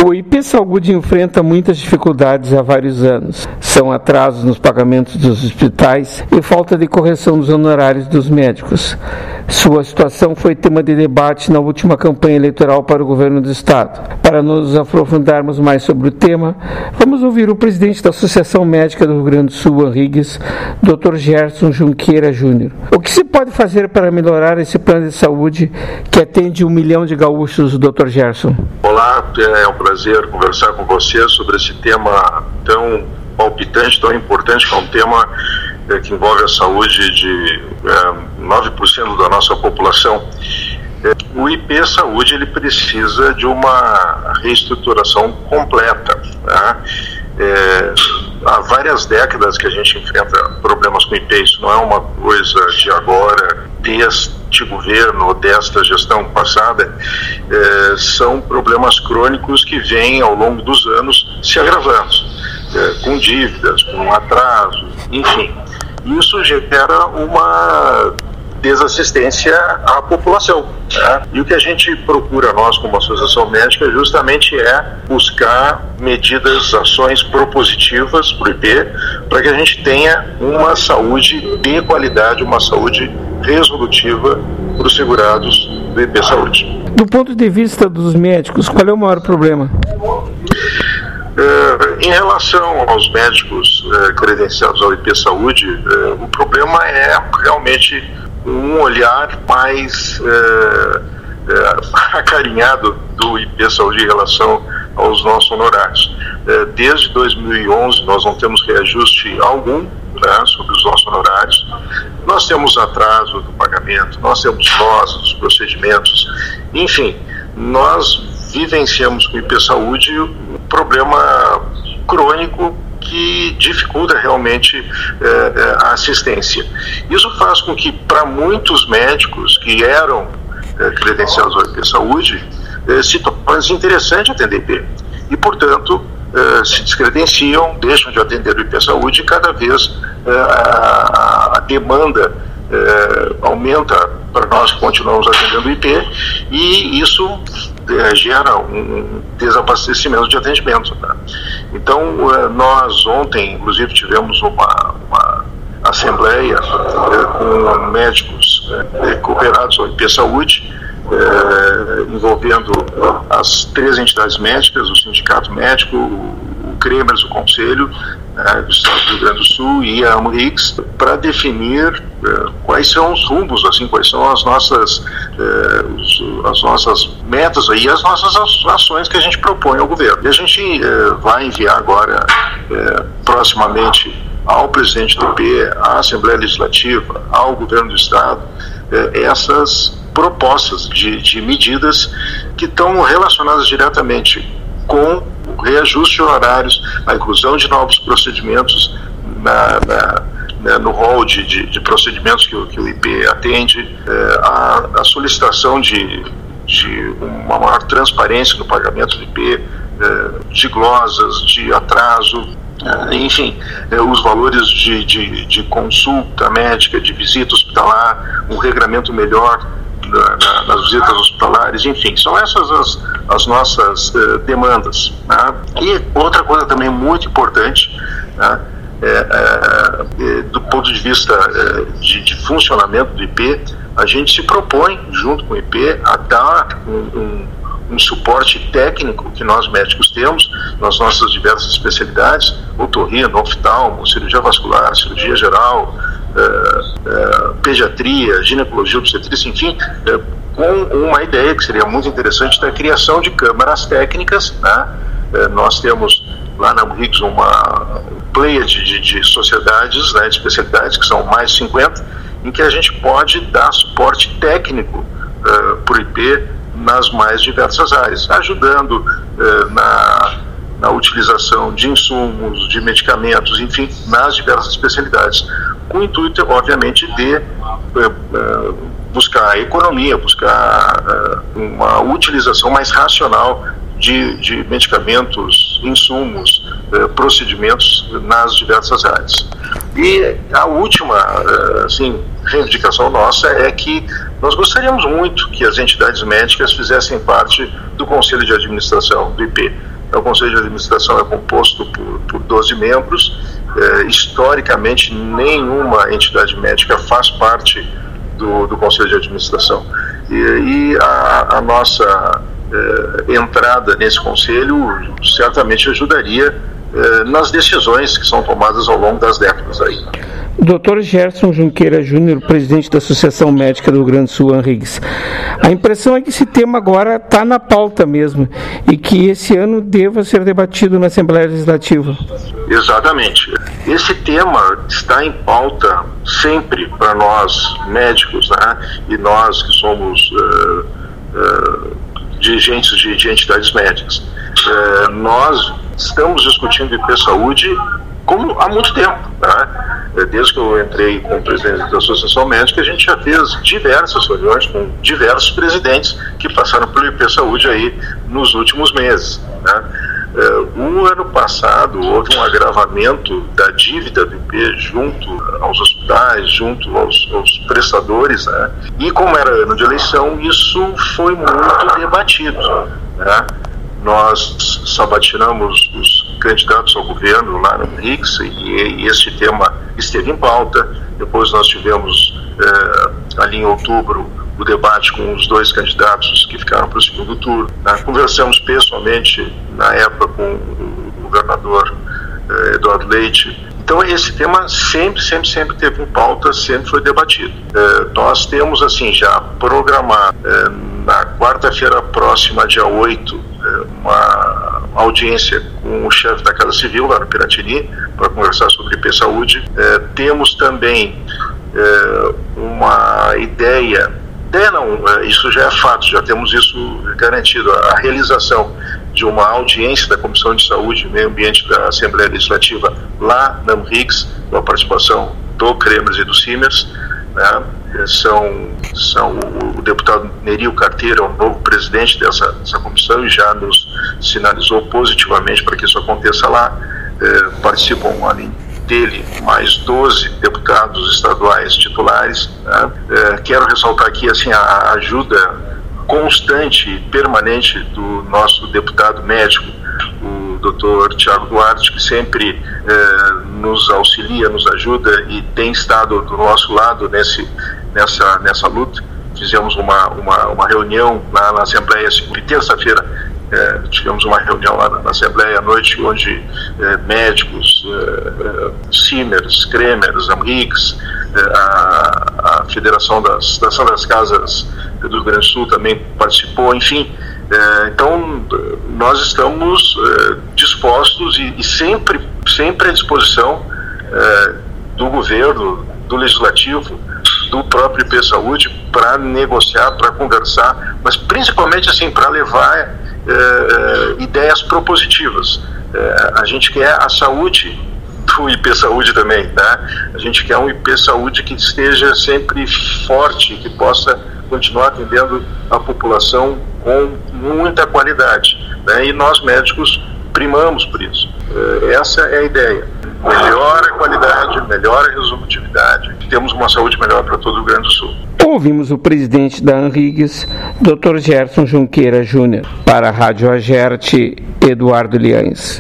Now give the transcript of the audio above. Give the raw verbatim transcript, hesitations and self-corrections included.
O I P Saúde enfrenta muitas dificuldades há vários anos. São atrasos nos pagamentos dos hospitais e falta de correção dos honorários dos médicos. Sua situação foi tema de debate na última campanha eleitoral para o governo do Estado. Para nos aprofundarmos mais sobre o tema, vamos ouvir o presidente da Associação Médica do Rio Grande do Sul, Henriques, doutor Gerson Junqueira Júnior. O que se pode fazer para melhorar esse plano de saúde que atende um milhão de gaúchos, doutor Gerson? Olá, é um prazer conversar com você sobre esse tema tão palpitante, tão importante, que é um tema é, que envolve a saúde de é, nove por cento da nossa população. É, o I P Saúde ele precisa de uma reestruturação completa, né? É, há várias décadas que a gente enfrenta problemas com I P. Isso não é uma coisa de agora, deste governo, desta gestão passada. É, são problemas crônicos que vêm ao longo dos anos se agravando, é, com dívidas, com atrasos, enfim. Isso gera uma desassistência à população, né? E o que a gente procura, nós como Associação Médica, justamente é buscar medidas, ações propositivas para o I P, para que a gente tenha uma saúde de qualidade, uma saúde resolutiva para os segurados do I P Saúde. Do ponto de vista dos médicos, qual é o maior problema? Uh, em relação aos médicos uh, credenciados ao I P Saúde, uh, o problema é realmente um olhar mais uh, uh, acarinhado do I P Saúde em relação aos nossos honorários. Uh, desde dois mil e onze nós não temos reajuste algum, né, sobre os nossos honorários. Nós temos atraso do pagamento, nós temos nós dos procedimentos, enfim, nós vivenciamos com o I P Saúde um problema crônico que dificulta realmente eh, a assistência. Isso faz com que, para muitos médicos que eram eh, credenciados ao I P Saúde, eh, se torne interessante atender I P. E, portanto, eh, se descredenciam, deixam de atender o I P Saúde e cada vez eh, a, a demanda eh, aumenta para nós que continuamos atendendo o I P, e isso é, gera um desabastecimento de atendimento, né? Então, é, nós ontem, inclusive, tivemos uma, uma assembleia é, com médicos é, cooperados ao I P Saúde, é, envolvendo as três entidades médicas, o Sindicato Médico, o CREMERS, o Conselho né, do Estado do Rio Grande do Sul e a AMRIX, para definir uh, quais são os rumos, assim, quais são as nossas, uh, os, as nossas metas e as nossas ações que a gente propõe ao governo. E a gente uh, vai enviar agora, uh, proximamente, ao presidente do I P, à Assembleia Legislativa, ao governo do Estado, uh, essas propostas de, de medidas que estão relacionadas diretamente com o reajuste de horários, a inclusão de novos procedimentos na, na, na, no rol de, de, de procedimentos que, que o I P atende, é, a, a solicitação de, de uma maior transparência no pagamento do I P, é, de glosas, de atraso, é, enfim, é, os valores de, de, de consulta médica, de visita hospitalar, um regramento melhor Na, na, nas visitas hospitalares, enfim, são essas as, as nossas uh, demandas, né? E outra coisa também muito importante, né, é, é, é, do ponto de vista é, de, de funcionamento do I P, a gente se propõe, junto com o I P, a dar um, um, um suporte técnico que nós médicos temos nas nossas diversas especialidades, otorrino, oftalmo, cirurgia vascular, cirurgia geral, Uh, uh, pediatria, ginecologia, obstetrícia, enfim, uh, com uma ideia que seria muito interessante da criação de câmaras técnicas, né? Uh, nós temos lá na AMRIX uma pleia de, de, de sociedades, né, de especialidades, que são mais de cinquenta, em que a gente pode dar suporte técnico uh, para o I P nas mais diversas áreas, ajudando uh, na na utilização de insumos, de medicamentos, enfim, nas diversas especialidades, com o intuito, obviamente, de uh, uh, buscar economia, buscar uh, uma utilização mais racional de, de medicamentos, insumos, uh, procedimentos nas diversas áreas. E a última uh, assim, reivindicação nossa é que Nós gostaríamos muito que as entidades médicas fizessem parte do Conselho de Administração do I P. O Conselho de Administração é composto por, por doze membros. É, historicamente, nenhuma entidade médica faz parte do, do Conselho de Administração. E, e a, a nossa é, entrada nesse Conselho certamente ajudaria é, nas decisões que são tomadas ao longo das décadas aí. doutor Gerson Junqueira Júnior, presidente da Associação Médica do Rio Grande do Sul, ANRIGS. A impressão é que esse tema agora está na pauta mesmo e que esse ano deva ser debatido na Assembleia Legislativa. Exatamente. Esse tema está em pauta sempre para nós médicos, né? E nós que somos uh, uh, dirigentes de, de entidades médicas. Uh, nós estamos discutindo I P Saúde como há muito tempo, né? Desde que eu entrei como presidente da Associação Médica, a gente já fez diversas reuniões com diversos presidentes que passaram pelo I P Saúde aí nos últimos meses, né? O ano passado houve um agravamento da dívida do I P junto aos hospitais, junto aos, aos prestadores, né? E como era ano de eleição, isso foi muito debatido, né? Nós sabatinamos os candidatos ao governo lá no ANRIGS e, e esse tema esteve em pauta. Depois nós tivemos, eh, ali em outubro, o debate com os dois candidatos que ficaram para o segundo turno. Né? Conversamos pessoalmente, na época, com o governador eh, Eduardo Leite. Então esse tema sempre, sempre, sempre teve em pauta, sempre foi debatido. Eh, nós temos, assim, já programado, eh, na quarta-feira próxima, dia oito, uma audiência com o chefe da Casa Civil lá no Piratini para conversar sobre I P Saúde. É, temos também é, uma ideia, ideia não, é, isso já é fato, já temos isso garantido, a, a realização de uma audiência da Comissão de Saúde e Meio Ambiente da Assembleia Legislativa lá na ANRIGS, com a participação do CREMERS e do CIMERS, né? São, são o deputado Nerio Carteiro é o novo presidente dessa, dessa comissão e já nos sinalizou positivamente para que isso aconteça lá. É, participam, além dele, mais doze deputados estaduais titulares, né? É, quero ressaltar aqui assim, a ajuda constante e permanente do nosso deputado médico, o doutor Tiago Duarte, que sempre eh, nos auxilia, nos ajuda e tem estado do nosso lado nesse, nessa, nessa luta. Fizemos uma, uma, uma reunião lá na Assembleia, segunda e terça-feira, eh, tivemos uma reunião lá na, na Assembleia à noite, onde eh, médicos, eh, CIMERS, CREMERS, ANRIGS, eh, a, a Federação das, das, das Casas do Rio Grande do Sul também participou, enfim. É, então, nós estamos é, dispostos e, e sempre, sempre à disposição é, do governo, do legislativo, do próprio I P Saúde para negociar, para conversar, mas principalmente assim para levar é, é, ideias propositivas. É, a gente quer a saúde do I P Saúde também, né? A gente quer um I P Saúde que esteja sempre forte, que possa continuar atendendo a população com muita qualidade, né? E nós médicos primamos por isso. Essa é a ideia. Melhora a qualidade, melhora a resolutividade, temos uma saúde melhor para todo o Rio Grande do Sul. Ouvimos o presidente da ANRIGS, doutor Gerson Junqueira Júnior. Para a Rádio Agerte, Eduardo Liães.